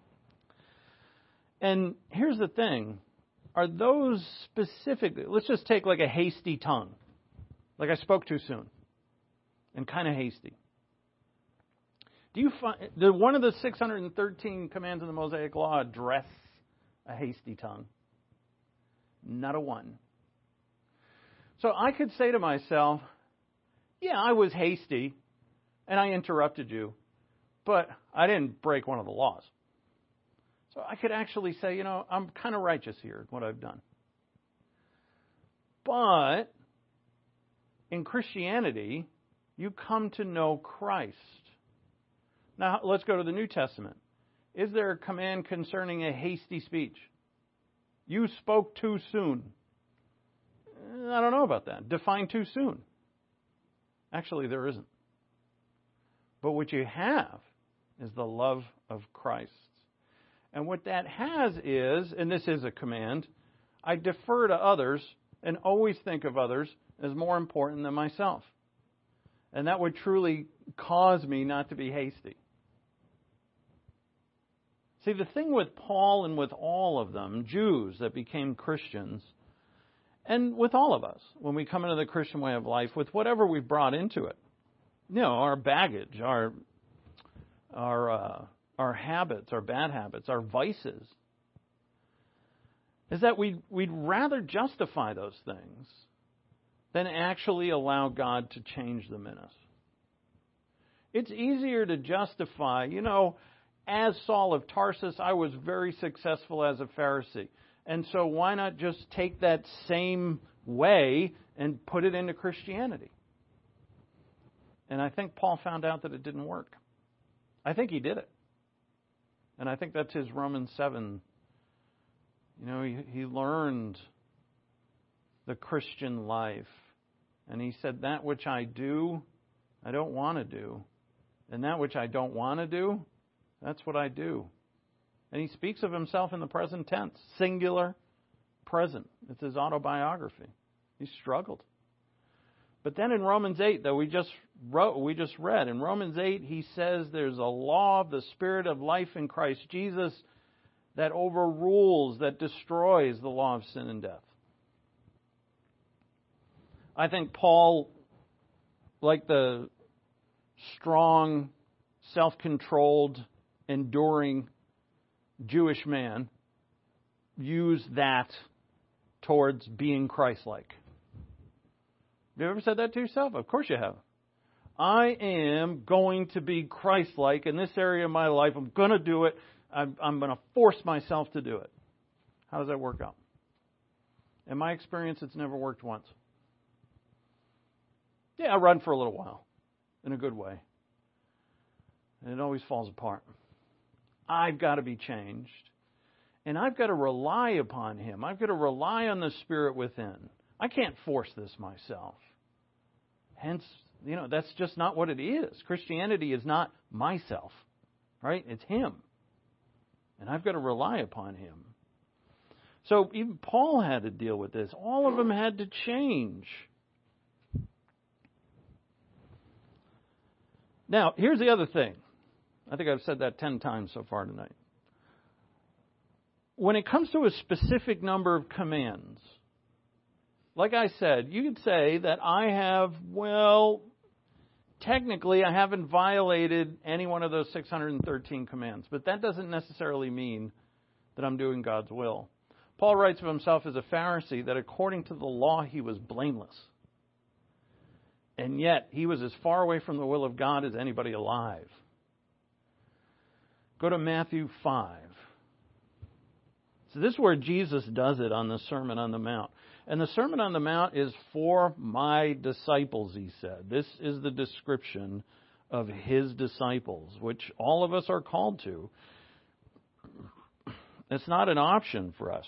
And here's the thing. Are those specifically, let's just take like a hasty tongue. Like I spoke too soon. And kind of hasty. Do you find, did one of the 613 commands of the Mosaic Law address a hasty tongue? Not a one. So I could say to myself, yeah, I was hasty and I interrupted you, but I didn't break one of the laws. So I could actually say, I'm kind of righteous here in what I've done. But in Christianity, you come to know Christ. Now, let's go to the New Testament. Is there a command concerning a hasty speech? You spoke too soon. I don't know about that. Define too soon. Actually, there isn't. But what you have is the love of Christ. And what that has is, and this is a command, I defer to others and always think of others as more important than myself. And that would truly cause me not to be hasty. See, the thing with Paul and with all of them, Jews that became Christians, and with all of us, when we come into the Christian way of life, with whatever we've brought into it, our baggage, our habits, our bad habits, our vices, is that we'd rather justify those things than actually allow God to change them in us. It's easier to justify, as Saul of Tarsus, I was very successful as a Pharisee. And so why not just take that same way and put it into Christianity? And I think Paul found out that it didn't work. I think he did it. And I think that's his Romans 7. He learned the Christian life. And he said, that which I do, I don't want to do. And that which I don't want to do, that's what I do. And he speaks of himself in the present tense, singular, present. It's his autobiography. He struggled. But then in Romans 8 that we just read, in Romans 8 he says there's a law of the Spirit of life in Christ Jesus that overrules, that destroys the law of sin and death. I think Paul, like the strong, self-controlled, enduring Jewish man, used that towards being Christ-like. Have you ever said that to yourself? Of course you have. I am going to be Christ-like in this area of my life. I'm going to do it. I'm going to force myself to do it. How does that work out? In my experience, it's never worked once. Yeah, I run for a little while, in a good way. And it always falls apart. I've got to be changed. And I've got to rely upon Him. I've got to rely on the Spirit within. I can't force this myself. Hence, that's just not what it is. Christianity is not myself, right? It's Him. And I've got to rely upon Him. So even Paul had to deal with this. All of them had to change. Now, here's the other thing. I think I've said that 10 times so far tonight. When it comes to a specific number of commands, like I said, you could say that I have, technically I haven't violated any one of those 613 commands, but that doesn't necessarily mean that I'm doing God's will. Paul writes of himself as a Pharisee that according to the law he was blameless. And yet he was as far away from the will of God as anybody alive. Go to Matthew 5. So this is where Jesus does it on the Sermon on the Mount. And the Sermon on the Mount is for my disciples, he said. This is the description of his disciples, which all of us are called to. It's not an option for us.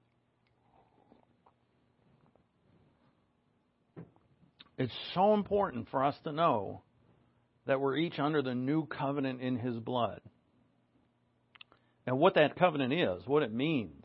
It's so important for us to know that we're each under the new covenant in His blood. And what that covenant is, what it means.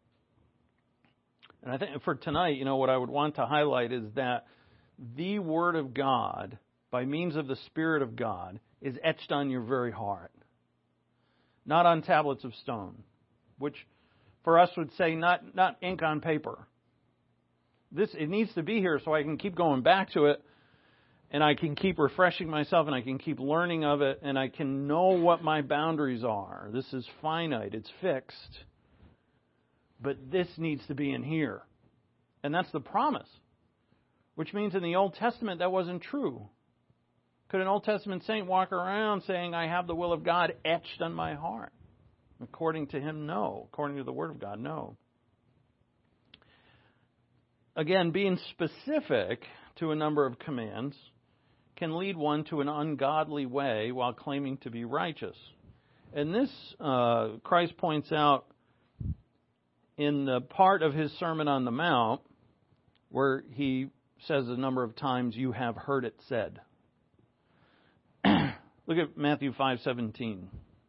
And I think for tonight, what I would want to highlight is that the Word of God, by means of the Spirit of God, is etched on your very heart. Not on tablets of stone, which for us would say not ink on paper. It needs to be here so I can keep going back to it, and I can keep refreshing myself, and I can keep learning of it, and I can know what my boundaries are. This is finite. It's fixed. But this needs to be in here. And that's the promise. Which means in the Old Testament that wasn't true. Could an Old Testament saint walk around saying, I have the will of God etched on my heart? According to him, no. According to the Word of God, no. Again, being specific to a number of commands can lead one to an ungodly way while claiming to be righteous. And this, Christ points out in the part of his Sermon on the Mount where he says a number of times, you have heard it said. Look at Matthew 5:17.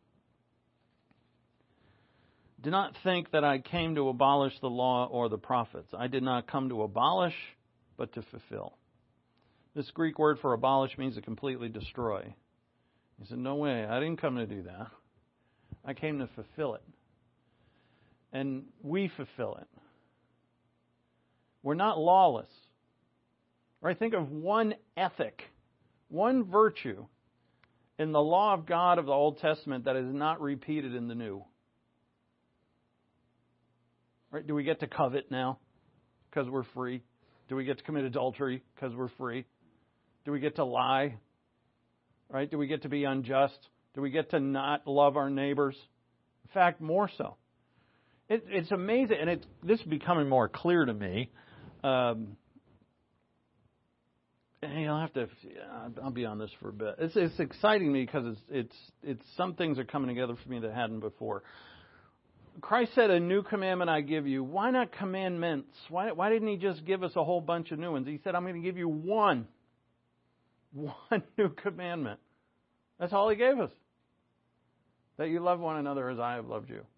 Do not think that I came to abolish the law or the prophets. I did not come to abolish, but to fulfill. This Greek word for abolish means to completely destroy. He said, no way, I didn't come to do that. I came to fulfill it. And we fulfill it. We're not lawless. Right? Think of one ethic, one virtue in the law of God of the Old Testament that is not repeated in the New. Right? Do we get to covet now because we're free? Do we get to commit adultery because we're free? Do we get to lie? Right? Do we get to be unjust? Do we get to not love our neighbors? In fact, more so. It's amazing, and this is becoming more clear to me. And you'll have to. I'll be on this for a bit. It's exciting to me because it's some things are coming together for me that hadn't before. Christ said, "A new commandment I give you." Why not commandments? Why didn't He just give us a whole bunch of new ones? He said, "I'm going to give you one new commandment." That's all He gave us. That you love one another as I have loved you.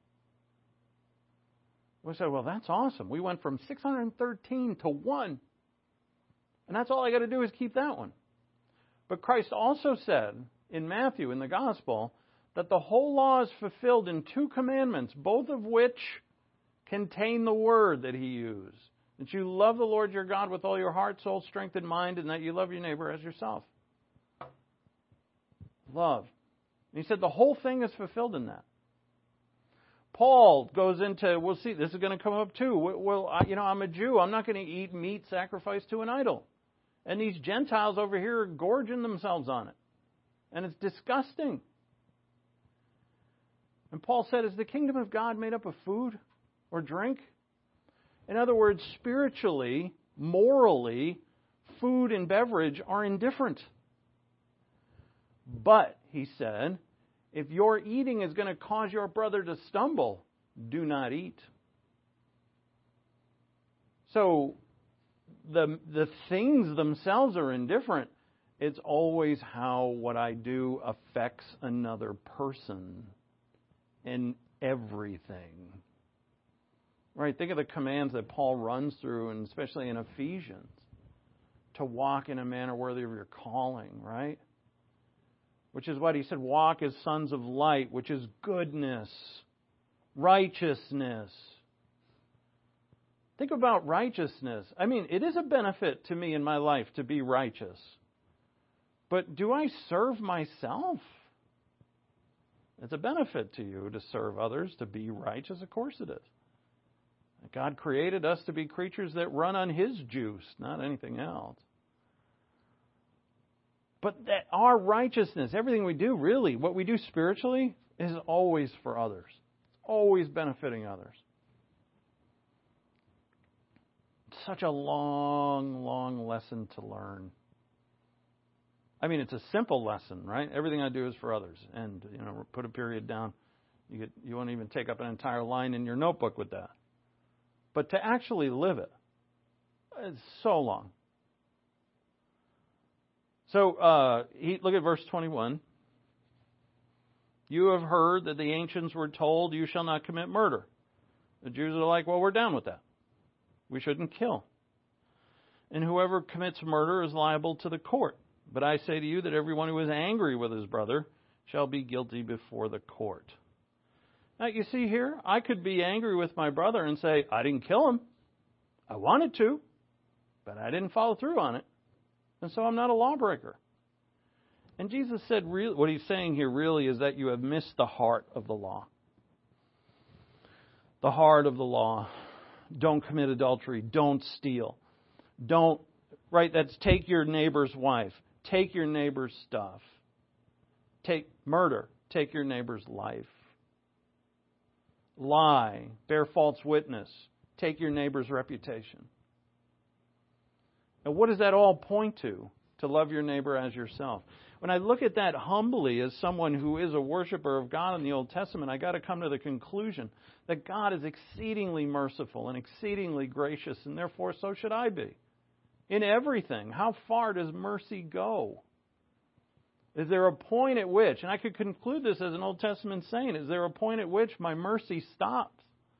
We said, well, that's awesome. We went from 613 to 1. And that's all I got to do is keep that one. But Christ also said in Matthew, in the Gospel, that the whole law is fulfilled in 2 commandments, both of which contain the word that He used. That you love the Lord your God with all your heart, soul, strength, and mind, and that you love your neighbor as yourself. Love. And He said the whole thing is fulfilled in that. Paul goes into, we'll see, this is going to come up too. Well, I'm a Jew. I'm not going to eat meat sacrificed to an idol. And these Gentiles over here are gorging themselves on it. And it's disgusting. And Paul said, is the kingdom of God made up of food or drink? In other words, spiritually, morally, food and beverage are indifferent. But, he said, if your eating is going to cause your brother to stumble, do not eat. So, the things themselves are indifferent. It's always how what I do affects another person in everything. Right? Think of the commands that Paul runs through, and especially in Ephesians, to walk in a manner worthy of your calling, right? Which is what he said, walk as sons of light, which is goodness, righteousness. Think about righteousness. I mean, it is a benefit to me in my life to be righteous. But do I serve myself? It's a benefit to you to serve others, to be righteous. Of course it is. God created us to be creatures that run on His juice, not anything else. But that our righteousness, everything we do, really, what we do spiritually, is always for others. It's always benefiting others. It's such a long, long lesson to learn. I mean, it's a simple lesson, right? Everything I do is for others. And, put a period down. You won't even take up an entire line in your notebook with that. But to actually live it, it's so long. So, look at verse 21. You have heard that the ancients were told, you shall not commit murder. The Jews are like, well, we're down with that. We shouldn't kill. And whoever commits murder is liable to the court. But I say to you that everyone who is angry with his brother shall be guilty before the court. Now, you see here, I could be angry with my brother and say, I didn't kill him. I wanted to, but I didn't follow through on it. And so I'm not a lawbreaker. And Jesus said, what He's saying here really is that you have missed the heart of the law. The heart of the law. Don't commit adultery. Don't steal. That's take your neighbor's wife. Take your neighbor's stuff. Take murder. Take your neighbor's life. Lie. Bear false witness. Take your neighbor's reputation. Now, what does that all point to? To love your neighbor as yourself. When I look at that humbly as someone who is a worshiper of God in the Old Testament, I got to come to the conclusion that God is exceedingly merciful and exceedingly gracious, and therefore so should I be. In everything. How far does mercy go? Is there a point at which, and I could conclude this as an Old Testament saying, is there a point at which my mercy stops?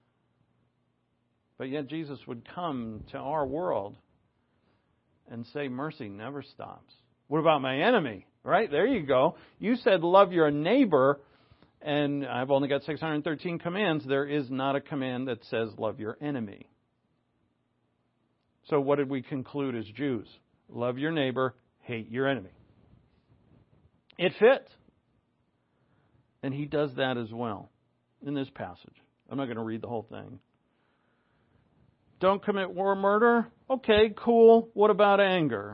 But yet Jesus would come to our world and say mercy never stops. What about my enemy? Right? There you go. You said love your neighbor. And I've only got 613 commands. There is not a command that says love your enemy. So what did we conclude as Jews? Love your neighbor, hate your enemy. It fits. And he does that as well in this passage. I'm not going to read the whole thing. Don't commit war murder? Okay, cool. What about anger?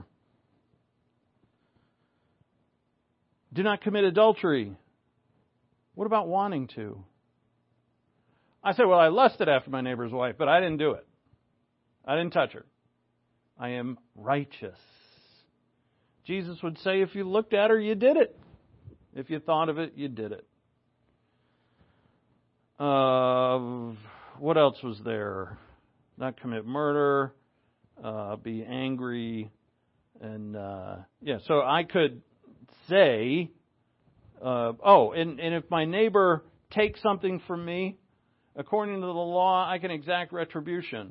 Do not commit adultery. What about wanting to? I said, well, I lusted after my neighbor's wife, but I didn't do it. I didn't touch her. I am righteous. Jesus would say, if you looked at her, you did it. If you thought of it, you did it. What else was there? Not commit murder, be angry, and so I could say, and if my neighbor takes something from me, according to the law, I can exact retribution.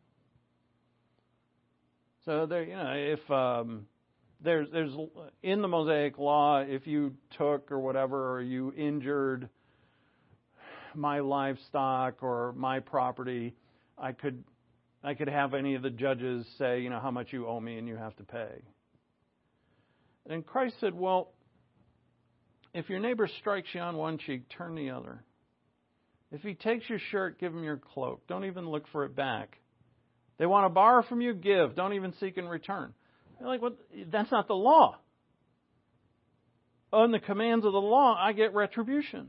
So there, if there's in the Mosaic Law, if you took or whatever, or you injured my livestock or my property, I could have any of the judges say, how much you owe me and you have to pay. And Christ said, well, if your neighbor strikes you on one cheek, turn the other. If he takes your shirt, give him your cloak. Don't even look for it back. They want to borrow from you, give. Don't even seek in return. You're like, well, that's not the law. On the commands of the law, I get retribution.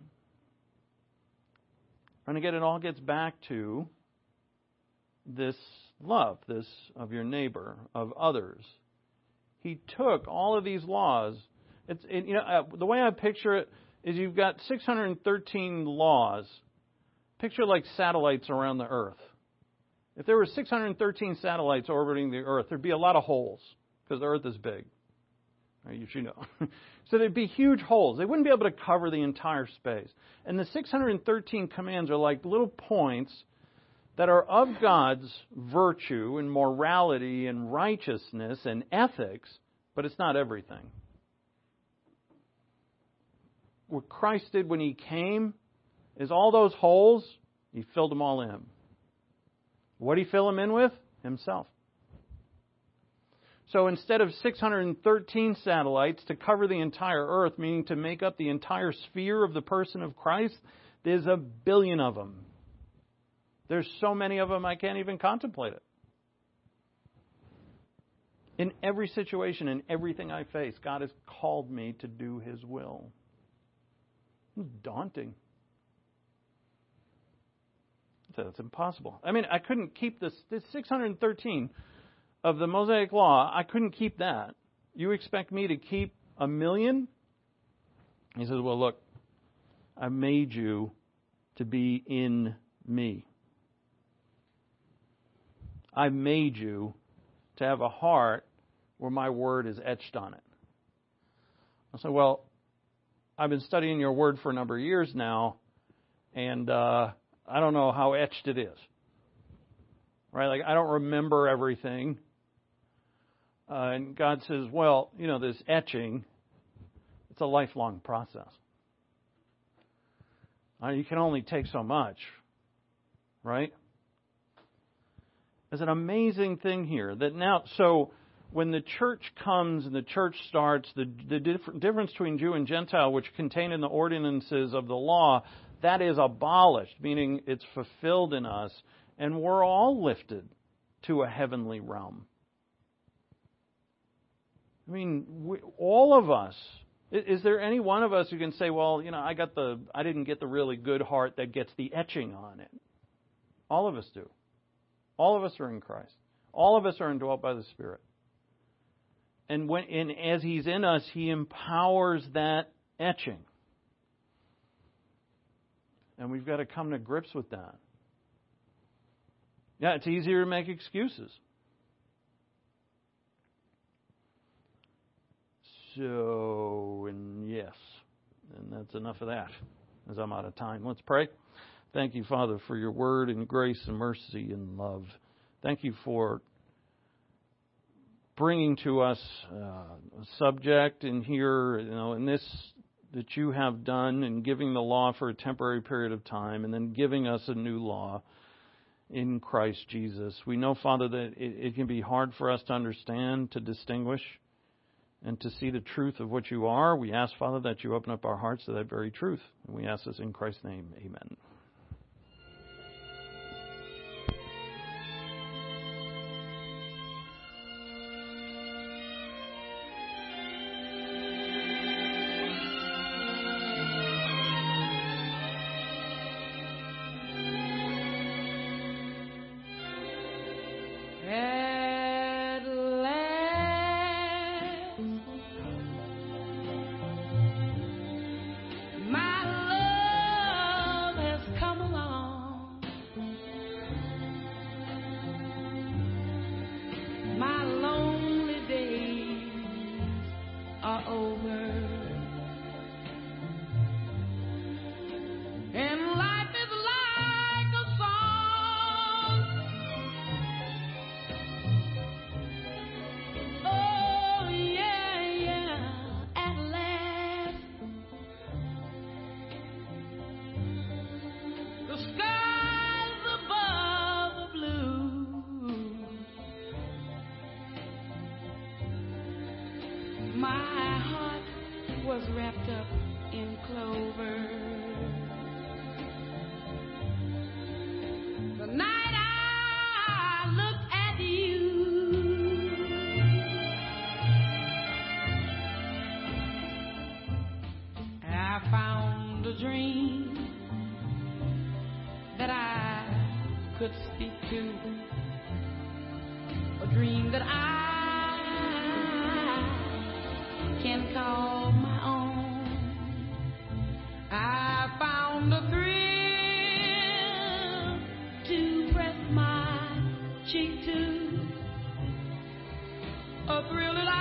And again, it all gets back to this love, this of your neighbor, of others. He took all of these laws. The way I picture it is you've got 613 laws. Picture like satellites around the Earth. If there were 613 satellites orbiting the Earth, there'd be a lot of holes because the Earth is big. You should know. So there'd be huge holes. They wouldn't be able to cover the entire space. And the 613 commands are like little points that are of God's virtue and morality and righteousness and ethics, but it's not everything. What Christ did when He came is all those holes, He filled them all in. What did He fill them in with? Himself. So instead of 613 satellites to cover the entire earth, meaning to make up the entire sphere of the person of Christ, there's 1 billion of them. There's so many of them I can't even contemplate it. In every situation, in everything I face, God has called me to do His will. It's daunting. That's impossible. I mean, I couldn't keep this 613 of the Mosaic Law. I couldn't keep that. You expect me to keep 1 million? He says, well, look, I made you to be in me. I made you to have a heart where my word is etched on it. I said, well, I've been studying your word for a number of years now, and I don't know how etched it is. Right? Like, I don't remember everything. And God says, well, this etching, it's a lifelong process. You can only take so much. Right? There's an amazing thing here that now, so when the church comes and the church starts, the difference between Jew and Gentile, which contained in the ordinances of the law, that is abolished, meaning it's fulfilled in us, and we're all lifted to a heavenly realm. I mean, all of us. Is there any one of us who can say, well, I didn't get the really good heart that gets the etching on it? All of us do. All of us are in Christ. All of us are indwelt by the Spirit. And as He's in us, He empowers that etching. And we've got to come to grips with that. Yeah, it's easier to make excuses. So, and yes. And that's enough of that, as I'm out of time. Let's pray. Thank you, Father, for your word and grace and mercy and love. Thank you for bringing to us a subject in here, in this that you have done in giving the law for a temporary period of time and then giving us a new law in Christ Jesus. We know, Father, that it can be hard for us to understand, to distinguish, and to see the truth of what you are. We ask, Father, that you open up our hearts to that very truth. And we ask this in Christ's name. Amen. My heart was wrapped up in clover. The night I looked at you, I found a dream that I could speak to, a dream that I can call my own. I found a thrill to press my cheek to, a thrill that